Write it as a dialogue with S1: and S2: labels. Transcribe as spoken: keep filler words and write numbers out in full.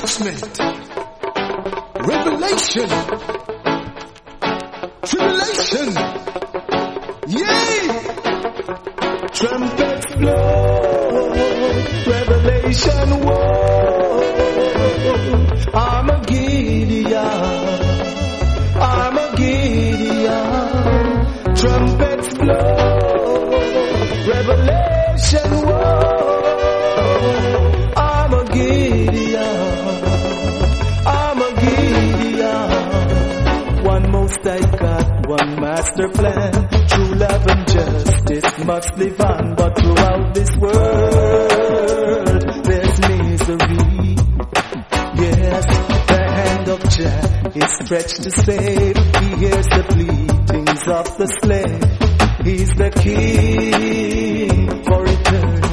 S1: judgment, revelation, tribulation, yea, trumpets blow, revelation, woe, Armageddon, Armageddon, trumpets blow, revelation, woe, I got one master plan. True love and justice must live on, but throughout this world there's misery. Yes, the hand of Jah is stretched to save. He hears the pleadings of the slave. He's the king for eternity.